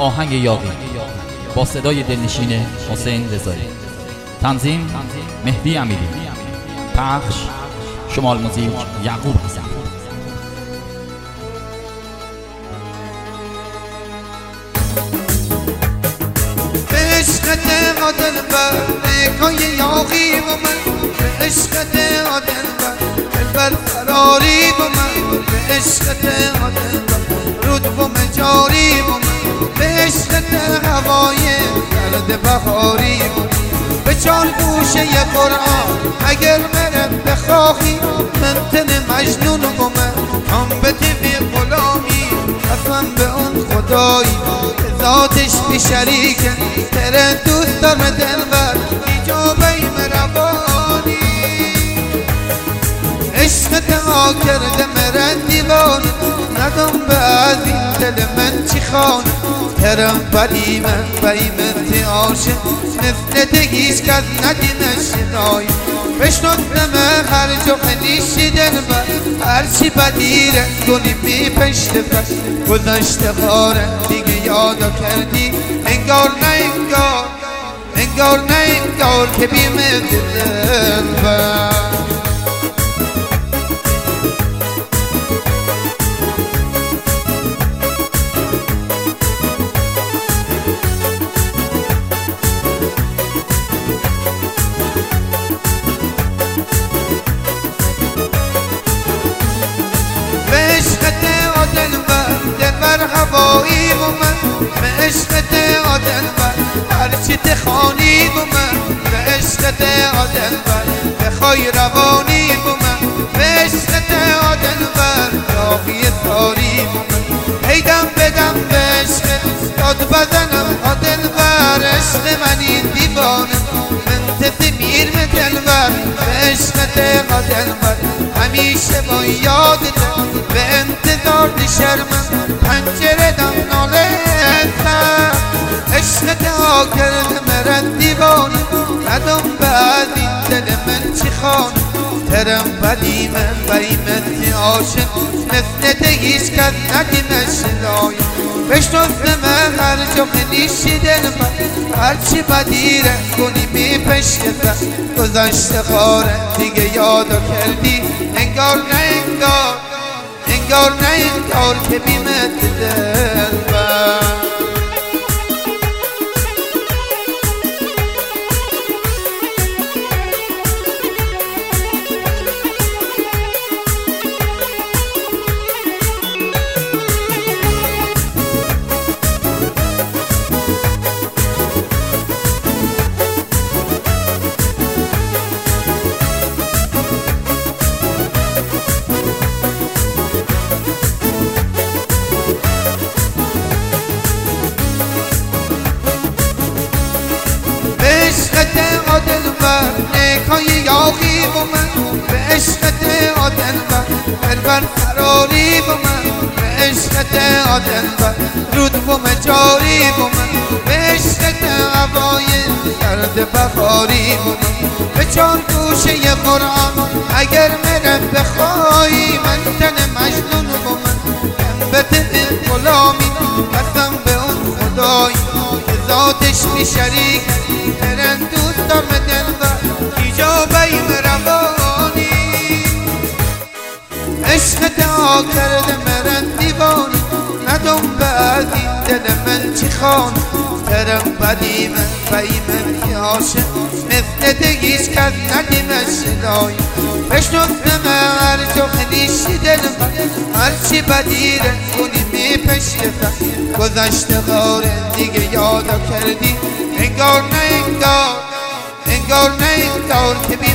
آهنگ یاغی با صدای دلنشین حسین رضایی، تنظیم مهدی امیری، پخش شمال موزیک یعقوب حسن. به عشقت دلبر نگاه یاغی و من، به عشقت دلبر دلبر فراری و من، به عشقت دلبر رود و مجاری و من، به عشقت هوای سرد بهاری و من، به چار گوشه قرآن اگر مرم بخواهی من تن مجنون و من هم به طبی غلامی قسم به اون خدایی ذاتش بی شریکه تره دوست دارم دلبر ایجابه روانی. عشقت ها کرده مرن دیوانه ندم بعد این دل من چی خانه ترم بلی من بیمت عاشق مثل تگیش کس ندیمش شدای بشنطنمه هر جا خلیشی دلبر هرچی بدیره کنی بی پشت بس گذشته خاره دیگه یادا کردی انگار نه انگار انگار نه انگار که بیمت دلبر. دلبر هوایی و من به عشقت دلبر هرچی تخوانی و من به عشقت دلبر بخوای روانی و من به عشقت دلبر یاغی ساری و من هیدم بدم به عشقت داد بزنم دلبر عشق منی دیوانه من تسمیر به دلبر به عشقت دلبر همیشه با یادت به انتظار شرمم پنجره دم نالتم عشقت ها کرده مرد دیوانه ندم بعد این دل من چی خانه ترم بدی من بیمت عاشق مثل تگیش کس ندیمش شدای بشنطنمه هر جا خلیشی دلبر هرچی بدیره کنی می پشت بس گذشته خاره دیگه یادا کردی انگار نه انگار انگار نه انگار که بیمت دلبر. دلبر نگاه یاغی و من به عشقت دلبر دلبر فراری و من به عشقت دلبر رود و مجاری و من به عشقت هوای سرد بهاری و من به چار گوشه قرآن اگر مرم بخوایی من تن مجنون و من به طبی غلامی قسم به اون خدایی ذاتش بی شریک ترن دوست دارم دلبر ایجابه روانی. عشقت ها کرده مرن دیوانه ندم بعد این دل من چی خانه ترم بدی من بیمت عاشق مثل تگیش کس ندیمش شدای بشنطنمه هر جا خلیشی دلبر هرچی بدیره کنی می پشت بس گذشته خاره دیگه یادا کردی انگار نه انگار انگار نه انگار که